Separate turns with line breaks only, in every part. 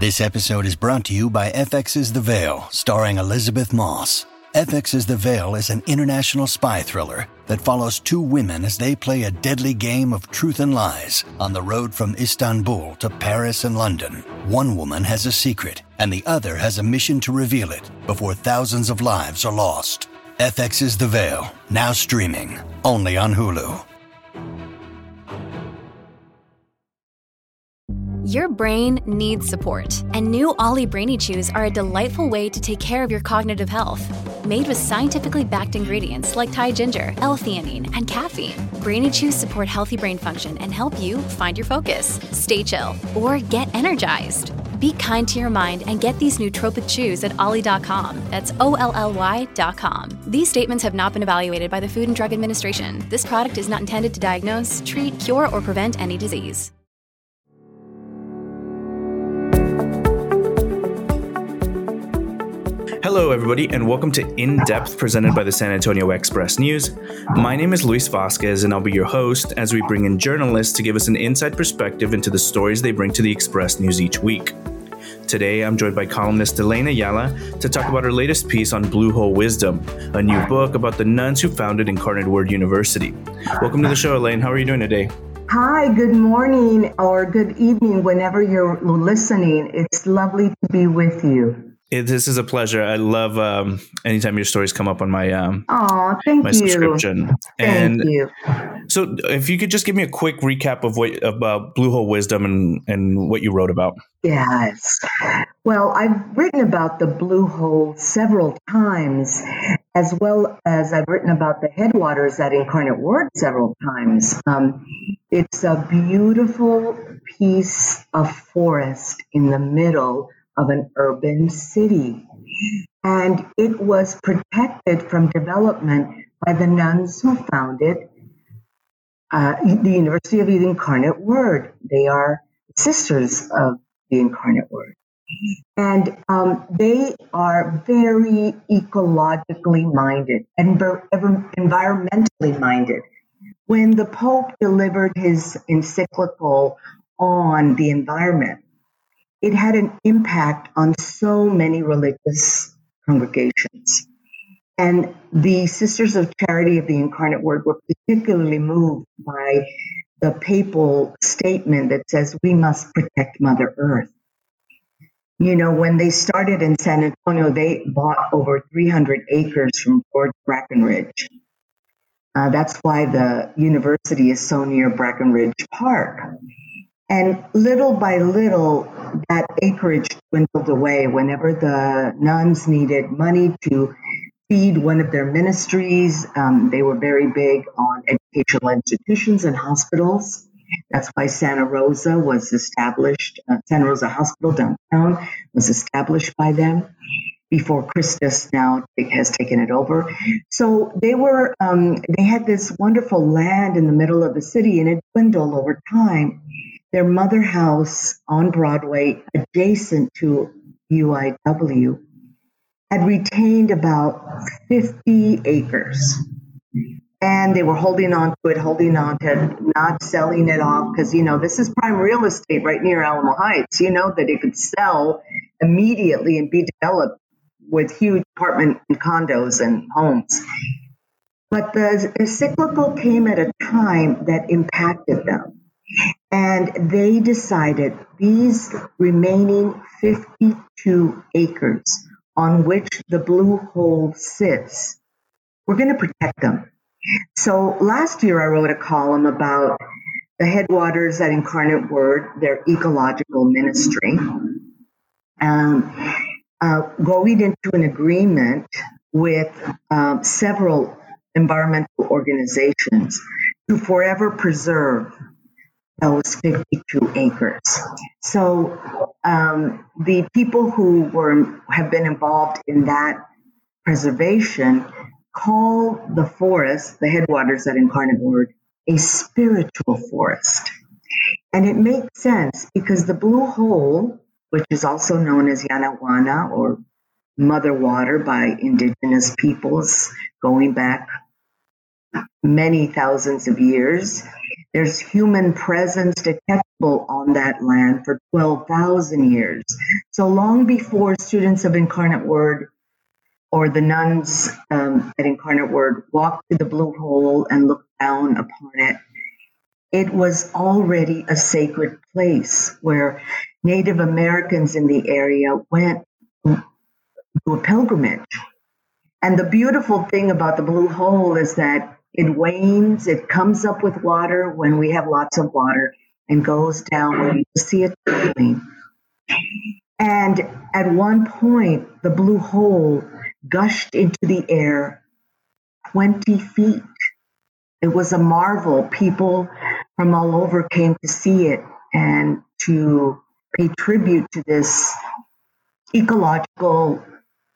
This episode is brought to you by FX's The Veil, starring Elizabeth Moss. FX's The Veil is an international spy thriller that follows two women as they play a deadly game of truth and lies on the road from Istanbul to Paris and London. One woman has a secret, and the other has a mission to reveal it before thousands of lives are lost. FX's The Veil, now streaming, only on Hulu.
Your brain needs support, and new Ollie Brainy Chews are a delightful way to take care of your cognitive health. Made with scientifically backed ingredients like Thai ginger, L-theanine, and caffeine, Brainy Chews support healthy brain function and help you find your focus, stay chill, or get energized. Be kind to your mind and get these nootropic chews at ollie.com. That's OLLY.com. These statements have not been evaluated by the Food and Drug Administration. This product is not intended to diagnose, treat, cure, or prevent any disease.
Hello, everybody, and welcome to In Depth, presented by the San Antonio Express News. My name is Luis Vasquez, and I'll be your host as we bring in journalists to give us an inside perspective into the stories they bring to the Express News each week. Today, I'm joined by columnist Elaine Ayala to talk about her latest piece on Blue Hole Wisdom, a new book about the nuns who founded Incarnate Word University. Welcome to the show, Elaine. How are you doing today?
Hi, good morning or good evening whenever you're listening. It's lovely to be with you.
This is a pleasure. I love anytime your stories come up on my
thank
my
you.
subscription.
Thank you.
So, if you could just give me a quick recap of about Blue Hole Wisdom and what you wrote about.
Yes. Well, I've written about the Blue Hole several times, as well as I've written about the headwaters at Incarnate Word several times. It's a beautiful piece of forest in the middle of an urban city. And it was protected from development by the nuns who founded the University of the Incarnate Word. They are sisters of the Incarnate Word. And they are very ecologically minded and environmentally minded. When the Pope delivered his encyclical on the environment, it had an impact on so many religious congregations. And the Sisters of Charity of the Incarnate Word were particularly moved by the papal statement that says we must protect Mother Earth. You know, when they started in San Antonio, they bought over 300 acres from George Brackenridge. That's why the university is so near Brackenridge Park. And little by little, that acreage dwindled away whenever the nuns needed money to feed one of their ministries. They were very big on educational institutions and hospitals. That's why Santa Rosa was established. Santa Rosa Hospital downtown was established by them before Christus now has taken it over. So they had this wonderful land in the middle of the city, and it dwindled over time. Their mother house on Broadway, adjacent to UIW, had retained about 50 acres. And they were holding on to not selling it off, because, you know, this is prime real estate right near Alamo Heights. You know that it could sell immediately and be developed with huge apartment and condos and homes. But the encyclical came at a time that impacted them. And they decided these remaining 52 acres on which the Blue Hole sits, we're going to protect them. So last year I wrote a column about the headwaters at Incarnate Word, their ecological ministry, going into an agreement with several environmental organizations to forever preserve those 52 acres. So the people who have been involved in that preservation call the forest, the headwaters at Incarnate Word, a spiritual forest. And it makes sense because the Blue Hole, which is also known as Yanaguana or Mother Water by indigenous peoples going back many thousands of years, There's human presence detectable on that land for 12,000 years. So long before students of Incarnate Word or the nuns at Incarnate Word walked to the Blue Hole and looked down upon it, it was already a sacred place where Native Americans in the area went to a pilgrimage. And the beautiful thing about the Blue Hole is that it wanes, it comes up with water when we have lots of water and goes down when you see it trickling. And at one point, the Blue Hole gushed into the air 20 feet. It was a marvel. People from all over came to see it and to pay tribute to this ecological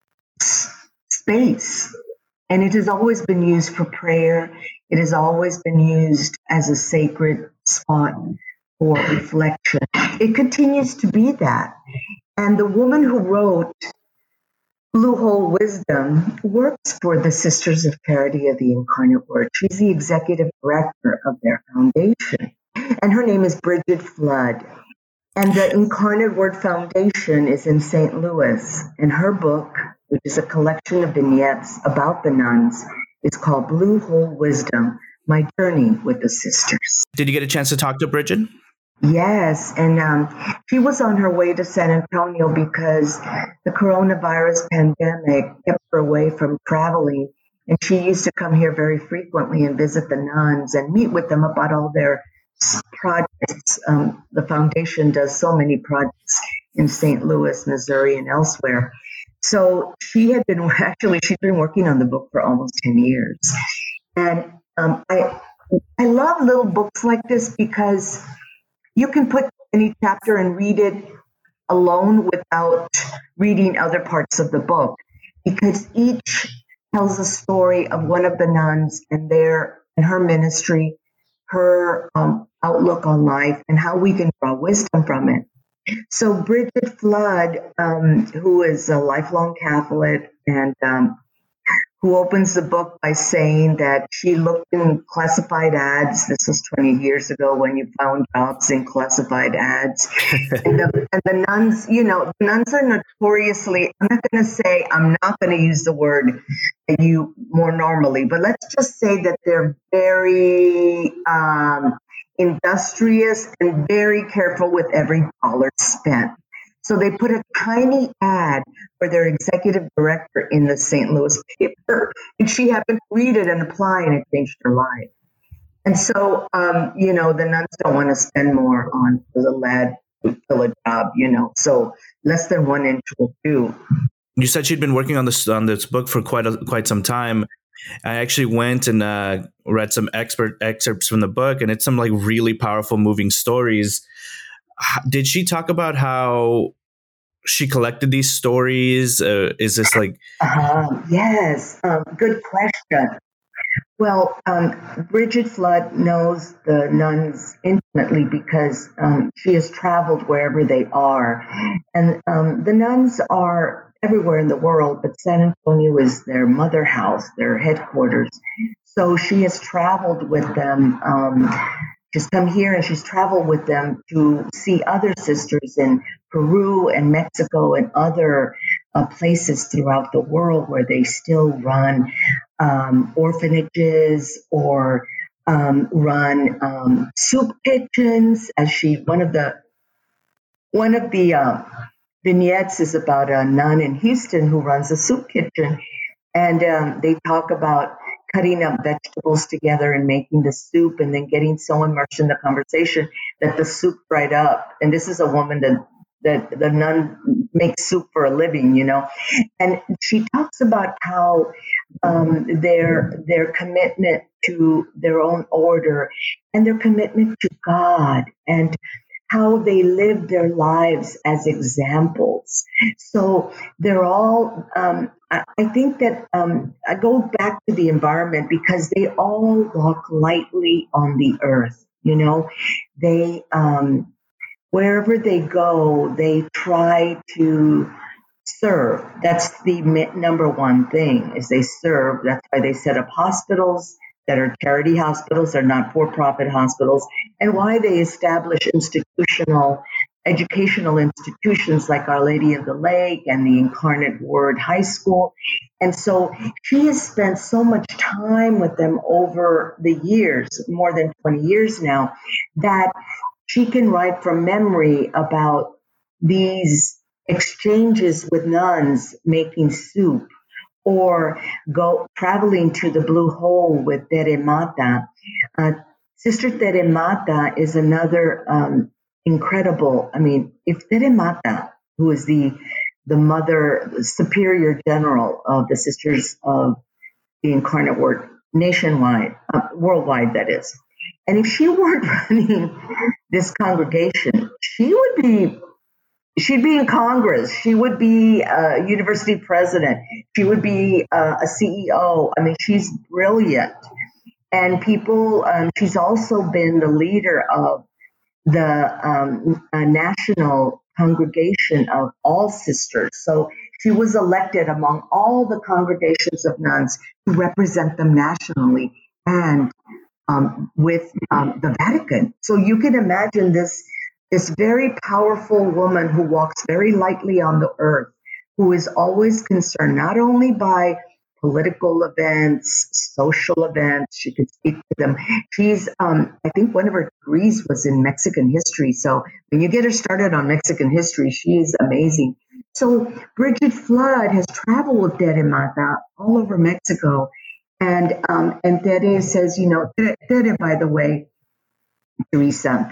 space. And it has always been used for prayer. It has always been used as a sacred spot for reflection. It continues to be that. And the woman who wrote Blue Hole Wisdom works for the Sisters of Charity of the Incarnate Word. She's the executive director of their foundation. And her name is Bridget Flood. And the Incarnate Word Foundation is in St. Louis. And her book, which is a collection of vignettes about the nuns, is called Blue Hole Wisdom, My Journey with the Sisters.
Did you get a chance to talk to Bridget?
Yes, and she was on her way to San Antonio because the coronavirus pandemic kept her away from traveling. And she used to come here very frequently and visit the nuns and meet with them about all their projects. The foundation does so many projects in St. Louis, Missouri, and elsewhere. So she's been working on the book for almost 10 years. And I love little books like this because you can put any chapter and read it alone without reading other parts of the book, because each tells a story of one of the nuns and her ministry, her outlook on life, and how we can draw wisdom from it. So Bridget Flood, who is a lifelong Catholic and who opens the book by saying that she looked in classified ads. This was 20 years ago when you found jobs in classified ads. and the nuns, the nuns are notoriously, I'm not going to use the word that you more normally, but let's just say that they're very industrious and very careful with every dollar spent. So they put a tiny ad for their executive director in the St. Louis paper, and she happened to read it and apply, and it changed her life. And so, the nuns don't want to spend more on the lad to fill a job, so less than 1 inch will do.
You said she'd been working on this book for quite some time. I actually went and read some excerpts from the book, and it's some like really powerful, moving stories. Did she talk about how she collected these stories? Is this like...
Yes, good question. Well, Bridget Flood knows the nuns intimately because she has traveled wherever they are. And the nuns are everywhere in the world, but San Antonio is their mother house, their headquarters. So she has traveled with them. She's come here and she's traveled with them to see other sisters in Peru and Mexico and other places throughout the world where they still run orphanages or run soup kitchens. One of the vignettes is about a nun in Houston who runs a soup kitchen, and they talk about cutting up vegetables together and making the soup and then getting so immersed in the conversation that the soup dried up. And this is a woman that the nun makes soup for a living, And she talks about how their commitment to their own order and their commitment to God and how they live their lives as examples. So they're all, I think that I go back to the environment because they all walk lightly on the earth, They, wherever they go, they try to serve. That's the number one thing is they serve. That's why they set up hospitals. that are charity hospitals, they're not-for-profit hospitals, and why they establish educational institutions like Our Lady of the Lake and the Incarnate Word High School. And so she has spent so much time with them over the years, more than 20 years now, that she can write from memory about these exchanges with nuns making soup, or go traveling to the Blue Hole with Tere Mata. Sister Tere Mata is another incredible. I mean, if Tere Mata, who is the mother, superior general of the Sisters of the Incarnate Word nationwide, worldwide, that is, and if she weren't running this congregation, she'd be in Congress. She would be a university president. She would be a CEO. I mean, she's brilliant. And she's also been the leader of the national congregation of all sisters. So she was elected among all the congregations of nuns to represent them nationally and with the Vatican. So you can imagine this very powerful woman who walks very lightly on the earth, who is always concerned not only by political events, social events, she can speak to them. She's, I think one of her degrees was in Mexican history. So when you get her started on Mexican history, she is amazing. So Bridget Flood has traveled with Tere Mata all over Mexico. And Tere says, Tere, by the way, Teresa,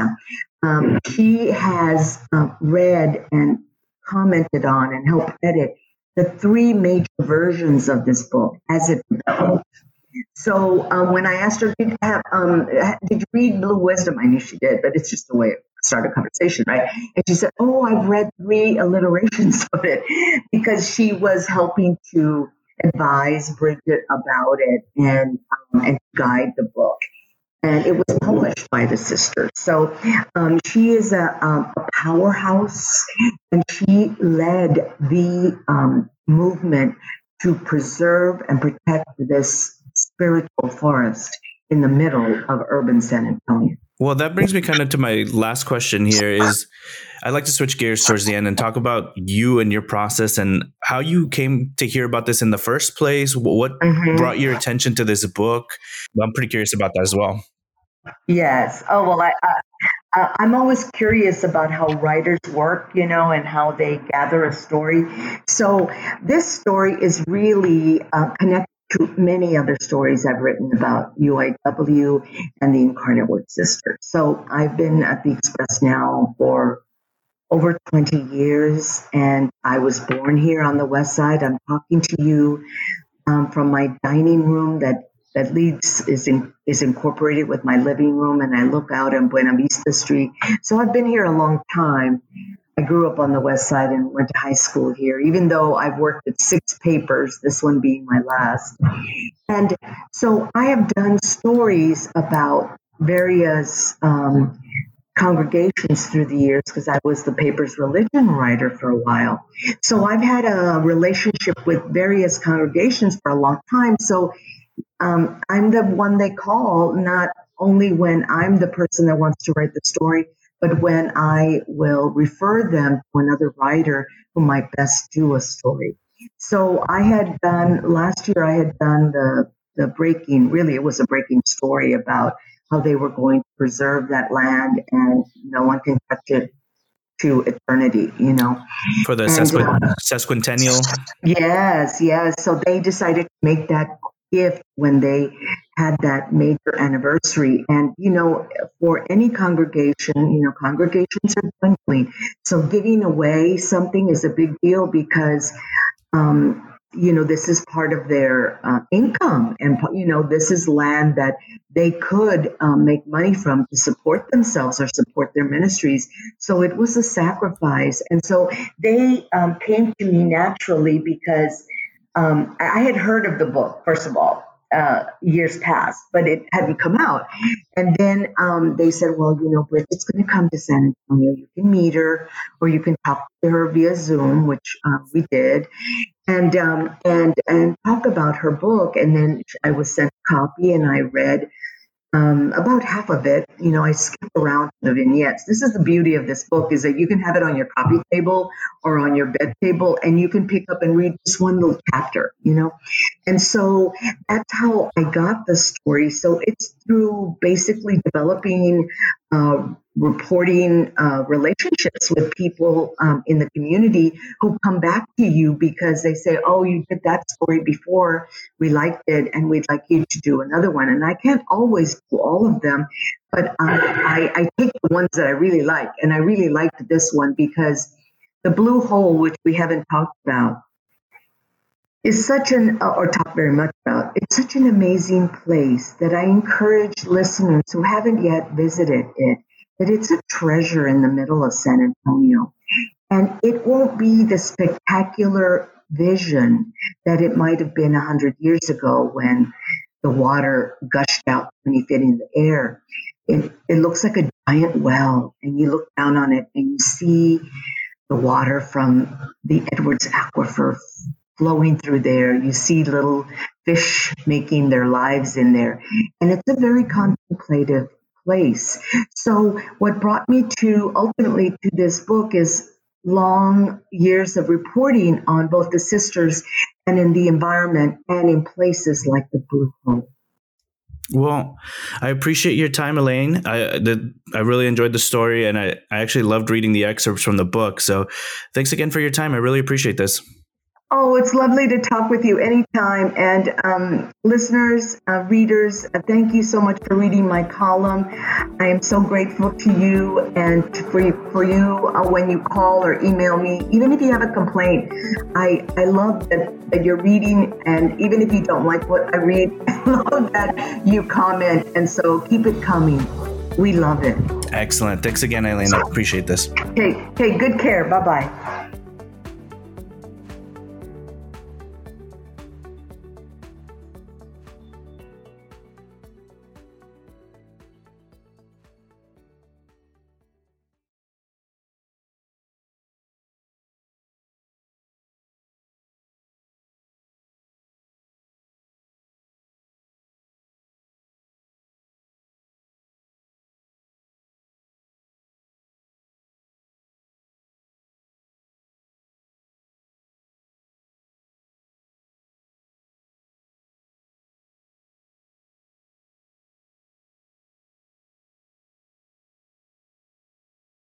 she has read and commented on and helped edit the 3 major versions of this book as it developed. So when I asked her, did you read Blue Wisdom? I knew she did, but it's just the way it started a conversation, right? And she said, I've read 3 alliterations of it, because she was helping to advise Bridget about it and guide the book. And it was published by the sisters. So she is a powerhouse, and she led the movement to preserve and protect this spiritual forest in the middle of urban San Antonio.
Well, that brings me kind of to my last question here is I'd like to switch gears towards the end and talk about you and your process and how you came to hear about this in the first place. What brought your attention to this book? I'm pretty curious about that as well.
Yes. Oh, well, I'm always curious about how writers work, and how they gather a story. So this story is really connected to many other stories I've written about UIW and the Incarnate Word Sisters. So I've been at the Express now for over 20 years, and I was born here on the West Side. I'm talking to you from my dining room that is incorporated with my living room, and I look out on Buena Vista Street. So I've been here a long time. I grew up on the West Side and went to high school here, even though I've worked at 6 papers, this one being my last. And so I have done stories about various congregations through the years, because I was the paper's religion writer for a while. So I've had a relationship with various congregations for a long time. So I'm the one they call, not only when I'm the person that wants to write the story, but when I will refer them to another writer who might best do a story. So last year I had done the breaking, really it was a breaking story about how they were going to preserve that land and no one can touch it to eternity,
For the sesquicentennial?
Yes. So they decided to make that gift when they had that major anniversary. And, for any congregation, congregations are dwindling. So giving away something is a big deal because, this is part of their income. And, this is land that they could make money from to support themselves or support their ministries. So it was a sacrifice. And so they came to me naturally because I had heard of the book, first of all, years past, but it hadn't come out. And then they said, well, Bridget's going to come to San Antonio. You can meet her or you can talk to her via Zoom, which we did. and talk about her book. And then I was sent a copy, and I read about half of it. I skip around the vignettes. This is the beauty of this book, is that you can have it on your coffee table or on your bed table, and you can pick up and read just one little chapter, And so that's how I got the story. So it's through basically developing, reporting relationships with people in the community who come back to you because they say, oh, you did that story before, we liked it, and we'd like you to do another one. And I can't always do all of them, but I take the ones that I really like. And I really liked this one because the Blue Hole, which we haven't talked about, is talked very much about. It's such an amazing place that I encourage listeners who haven't yet visited it, that it's a treasure in the middle of San Antonio. And it won't be the spectacular vision that it might have been 100 years ago when the water gushed out 20 feet in the air. It looks like a giant well, and you look down on it and you see the water from the Edwards Aquifer flowing through there. You see little fish making their lives in there. And it's a very contemplative place. So what brought me ultimately to this book is long years of reporting on both the sisters and in the environment and in places like the Blue Hole.
Well, I appreciate your time, Elaine. I really enjoyed the story, and I actually loved reading the excerpts from the book. So thanks again for your time. I really appreciate this.
Oh, it's lovely to talk with you anytime. And listeners, readers, thank you so much for reading my column. I am so grateful to you and for you when you call or email me, even if you have a complaint. I love that you're reading, and even if you don't like what I read, I love that you comment. And so keep it coming. We love it.
Excellent. Thanks again, Elaine. I appreciate this.
Okay, good care. Bye-bye.